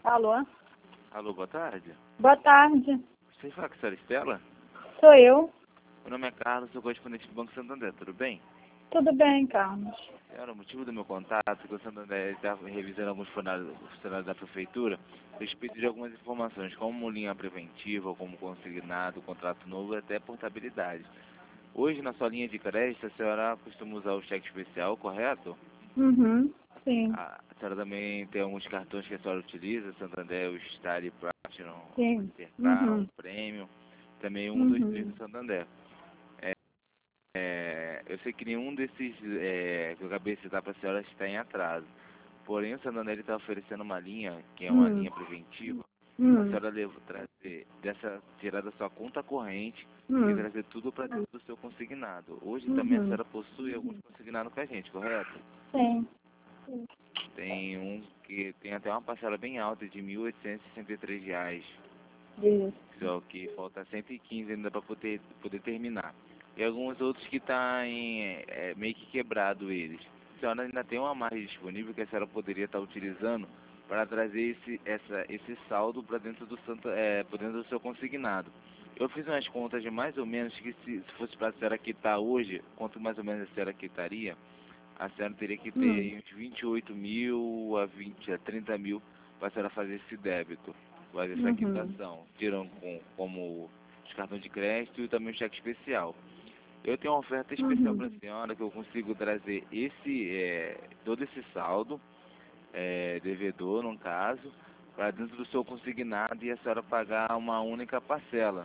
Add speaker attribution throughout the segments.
Speaker 1: Alô?
Speaker 2: Alô, boa tarde.
Speaker 1: Boa tarde.
Speaker 2: Você fala com a senhora Estela?
Speaker 1: Sou eu.
Speaker 2: Meu nome é Carlos, sou correspondente do Banco Santander, tudo bem?
Speaker 1: Tudo bem, Carlos?
Speaker 2: Senhora, o motivo do meu contato é que o Santander está revisando alguns funcionários da prefeitura a respeito de algumas informações, como linha preventiva, como consignado, contrato novo e até portabilidade. Hoje, na sua linha de crédito, a senhora costuma usar o cheque especial, correto?
Speaker 1: Uhum, sim,
Speaker 2: A senhora também tem alguns cartões que a senhora utiliza, Santander, o Star e Platinum,
Speaker 1: sim.
Speaker 2: Mastercard,
Speaker 1: Uhum,
Speaker 2: o Premium, também um dos três
Speaker 1: uhum,
Speaker 2: do Santander. Eu sei que nenhum desses que eu acabei de citar para a senhora está em atraso. Porém, o Santander está oferecendo uma linha, que é uma
Speaker 1: uhum,
Speaker 2: linha preventiva, a
Speaker 1: uhum,
Speaker 2: senhora trazer tirar da sua conta corrente e
Speaker 1: uhum,
Speaker 2: trazer tudo para dentro do seu consignado. Hoje também a
Speaker 1: uhum,
Speaker 2: senhora possui alguns consignados com a gente, correto?
Speaker 1: sim.
Speaker 2: Tem um que tem até uma parcela bem alta de R$ 1.863.
Speaker 1: Isso.
Speaker 2: Só que falta 115 ainda para poder terminar. E alguns outros que tá meio que quebrado eles. A senhora ainda tem uma margem disponível que a senhora poderia estar utilizando para trazer esse saldo para dentro pra dentro do seu consignado. Eu fiz umas contas de mais ou menos que se fosse para a senhora quitar hoje, quanto mais ou menos a senhora quitaria, a senhora teria que ter
Speaker 1: Hum,
Speaker 2: aí uns 28 mil a 30 mil para a senhora fazer esse débito, fazer essa
Speaker 1: uhum,
Speaker 2: quitação, tirando como os cartões de crédito e também o cheque especial. Eu tenho uma oferta especial
Speaker 1: uhum.
Speaker 2: para a senhora que eu consigo trazer todo esse saldo, devedor no caso, para dentro do seu consignado e a senhora pagar uma única parcela.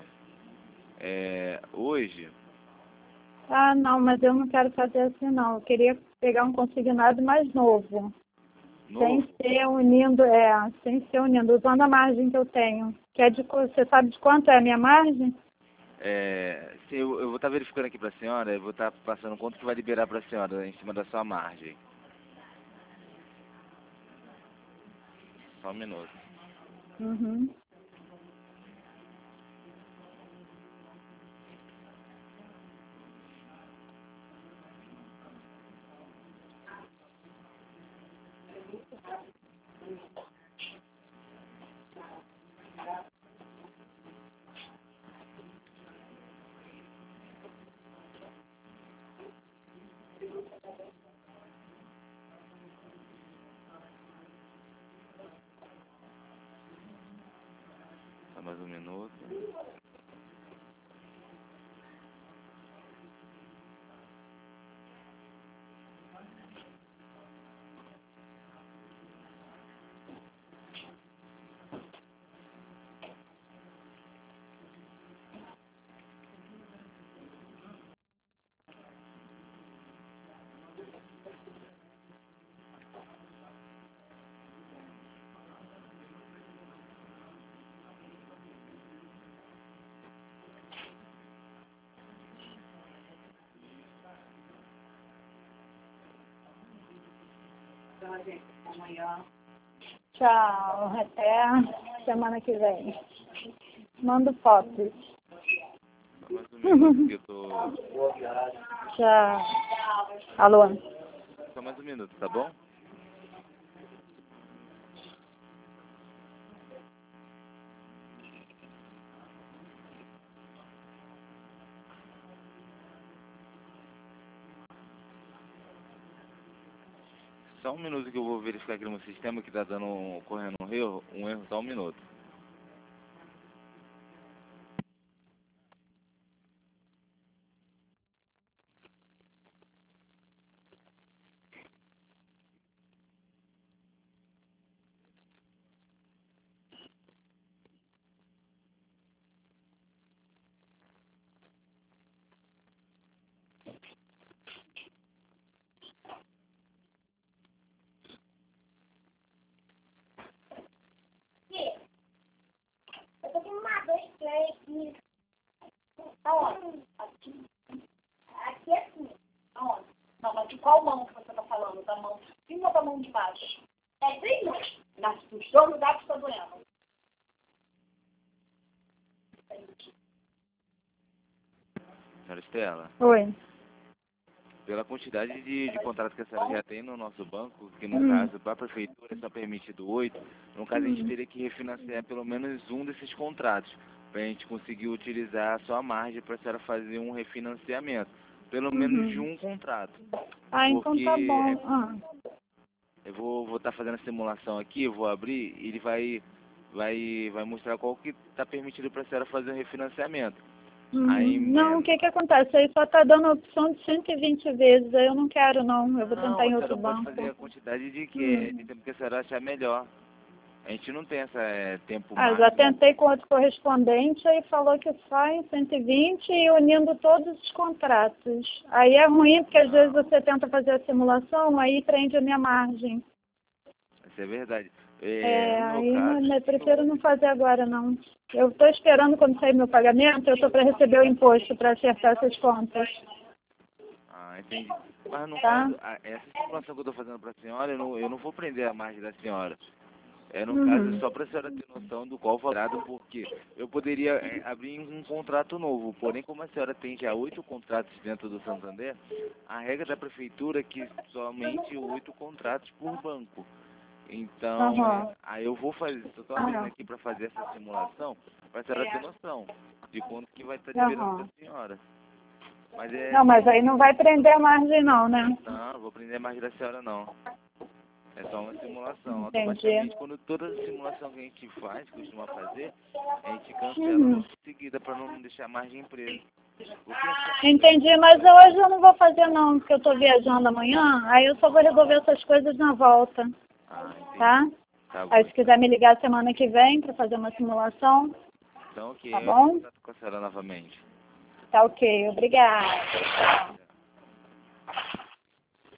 Speaker 2: Hoje,
Speaker 1: Ah, não, mas eu não quero fazer assim, não. Eu queria pegar um consignado mais novo. Sem
Speaker 2: novo,
Speaker 1: ser unindo, usando a margem que eu tenho. Você sabe de quanto é a minha margem?
Speaker 2: sim, eu vou estar verificando aqui para a senhora, eu vou estar passando quanto que vai liberar para a senhora em cima da sua margem. Só um minuto.
Speaker 1: Uhum.
Speaker 2: Só mais um minuto.
Speaker 1: Tchau, até semana que vem. Mando fotos.
Speaker 2: Só mais um minuto que eu tô.
Speaker 1: Tchau. Alô?
Speaker 2: Só mais um minuto, tá bom? Só um minuto que eu vou verificar aqui no meu sistema que tá correndo um erro, só um minuto.
Speaker 3: Eu tô com uma, dois, três, aonde? Aqui assim. Aonde? Não, mas de qual mão que você tá falando? Da mão de cima ou da mão de baixo? É cima? Dos dois lugares que tá doendo.
Speaker 2: Senhora Estela,
Speaker 1: Oi.
Speaker 2: pela quantidade de contratos que a senhora já tem no nosso banco, que no caso, para a prefeitura é só permitido 8, no caso a gente teria que refinanciar pelo menos um desses contratos, para a gente conseguir utilizar a sua margem para a senhora fazer um refinanciamento, pelo menos de um contrato.
Speaker 1: Ah, então tá bom.
Speaker 2: Eu vou estar fazendo a simulação aqui, eu vou abrir e ele vai mostrar qual que está permitido para a senhora fazer o refinanciamento. Aí,
Speaker 1: não, o que acontece? Aí só está dando a opção de 120 vezes, aí eu não quero não, eu vou tentar em outro banco.
Speaker 2: Pode fazer a quantidade de tempo que a senhora achar melhor. A gente não tem tempo máximo.
Speaker 1: Já tentei com outro correspondente, aí falou que sai 120 e unindo todos os contratos. Aí é ruim, porque às vezes você tenta fazer a simulação, aí prende a minha margem.
Speaker 2: Isso é verdade.
Speaker 1: Eu prefiro não fazer agora não. Eu estou esperando quando sair meu pagamento, eu estou para receber o imposto para acertar essas contas.
Speaker 2: Entendi. Mas no caso, essa simulação que eu estou fazendo para a senhora, eu não vou prender a margem da senhora. No caso, só para a senhora ter noção do qual valorado, porque eu poderia abrir um contrato novo, porém como a senhora tem já 8 contratos dentro do Santander, a regra da prefeitura é que somente 8 contratos por banco. Então, aí eu vou fazer, estou abrindo aqui para fazer essa simulação, para a senhora ter noção de quanto que vai estar liberando para a senhora.
Speaker 1: Não, mas aí não vai prender a margem não, né?
Speaker 2: Não vou prender a margem da senhora não. É só uma simulação.
Speaker 1: Entendi.
Speaker 2: Automaticamente, quando toda a simulação que a gente faz, costuma fazer, a gente cancela logo em seguida para não deixar a margem presa.
Speaker 1: Entendi, mas hoje eu não vou fazer não, porque eu estou viajando amanhã, aí eu só vou resolver essas coisas na volta. Tá? Aí se quiser me ligar semana que vem para fazer uma simulação.
Speaker 2: Então, ok.
Speaker 1: Tá bom?
Speaker 2: Eu contato com a senhora novamente.
Speaker 1: Tá ok, obrigada.